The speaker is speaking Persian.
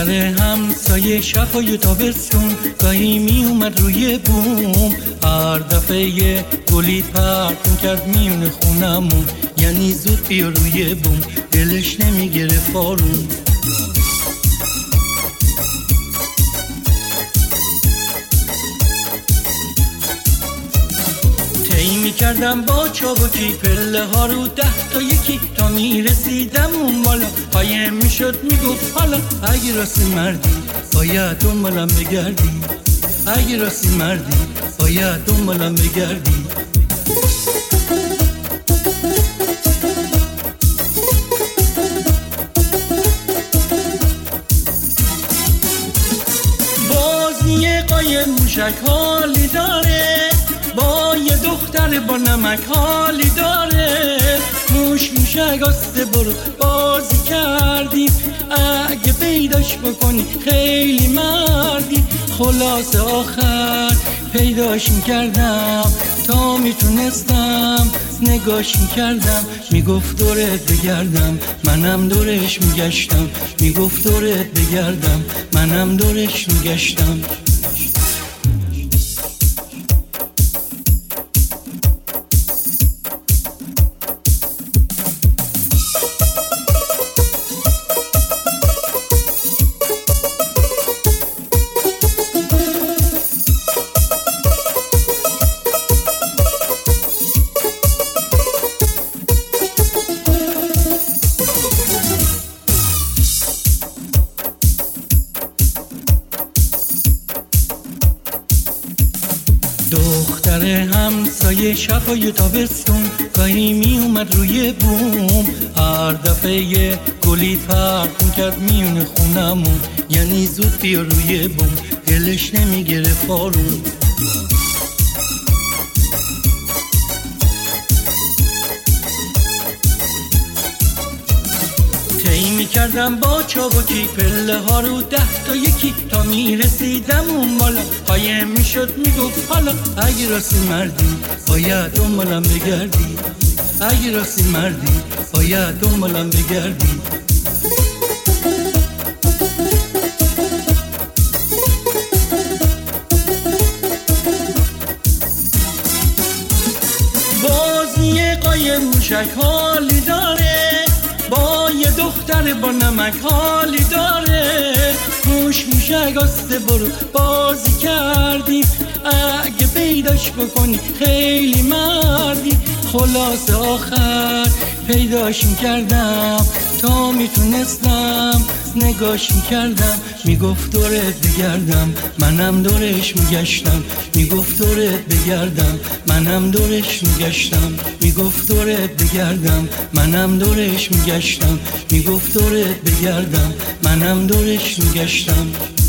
دختر همسایه شبای تابستون گاهی می اومد روی بوم، هر دفعه یه گلی پرت میکرد میون خونمون، یعنی زود بیا روی بوم، دلش نمیگرفت آروم. میکردم با چابکی پله ها رو 10 تا یکی تا میرسیدم اون بالا، قایم میشد میگفت حالا اگه راستی مردی باید دنبالم بگردی، اگه راستی مردی باید دنبالم بگردی. بازی قایم موشک حالی داره، با یه دختر با نمک حالی داره، موشک آسته برو بازی کردی، اگه پیداش بکنی خیلی مردی. خلاص آخر پیداش میکردم تا میتونستم، نگاش میکردم میگفت دورت بگردم، منم دورش میگشتم، میگفت دورت بگردم، منم دورش میگشتم. دختر همسایه شبای تابستون گاهی می اومد روی بوم، هر دفعه یه گلی پرت میکرد میون خونمون، یعنی زود بیا روی بوم، دلش نمیگرفت آروم. میکردم با چابکی پله ها رو 10 تا یکی تا میرسیدم اون بالا، قایم میشد میگفت حالا اگه راستی مردی باید دنبالم بگردی، اگه راستی مردی باید دنبالم بگردی. بازی قایم موشک حالی داره، با یه دختر با نمک حالی داره، موشک آسته برو بازی کردی، اگه پیداش بکنی خیلی مردی. خلاص آخر پیداش میکردم تا میتونستم، نگاش میکردم میگفت دورت بگردم، منم دورش میگشتم، میگفت دورت بگردم، منم دورش میگشتم، میگفت دورت بگردم، منم دورش میگشتم، میگفت دورت بگردم، منم دورش میگشتم.